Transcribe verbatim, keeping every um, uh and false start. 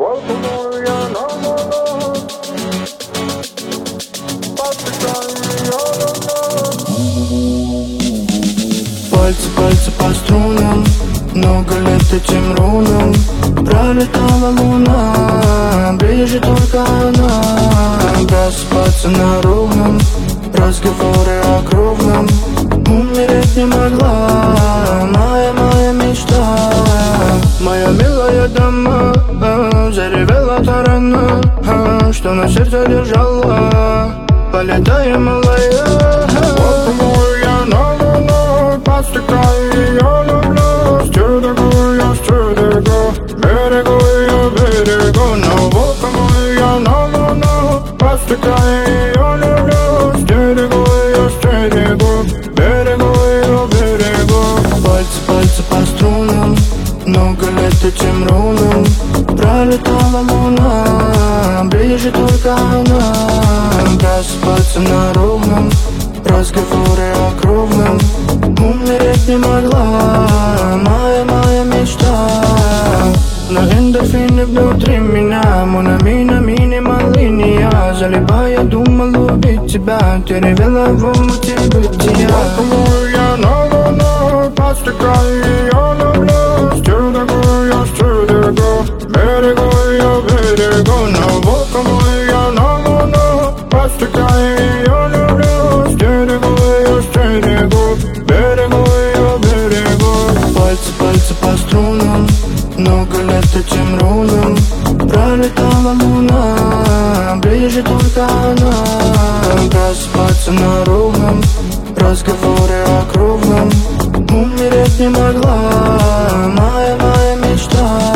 Волком я на волос, подписал ее давно. Пальцы, пальцы по струнам, много лет этим рунам. Пролетала луна, ближе только она. Просыпаться на ровном, разговоры о кровном. Умереть не могла, моя, моя мечта. Моя милая дама, заревела та рана, что на сердце держала. Полетай, малая. Волком я на волос, подстекаю ее люблю. Стюдегу я стюдегу, берегу ее берегу. Но волком я на волос, подстекаю ее люблю. Стюдегу я стюдегу, берегу ее берегу. Пальцы, пальцы по струнам, много лет этим рунам. Пролетала луна, ближе только она. Просыпаться на ровном, разговоры о кровном. Умереть не могла, моя, моя мечта. Но эндорфины внутри меня, мономина, минимал линия. Залипая, думал убить тебя, ты ревела в омуте бытия. Волком я на волос, подстекаю ее люблю. Стюдегу я стюдегу, берегу ее берегу. Но волком я на волос, подстекаю ее люблю. Стюдегу я стюдегу, берегу ее берегу. Пальцы, пальцы по струнам, много лет этим рунам. Пролетала луна, ближе только она. Просыпаться на ровном, разговоры о кровном. Умереть не могла, моя, моя мечта.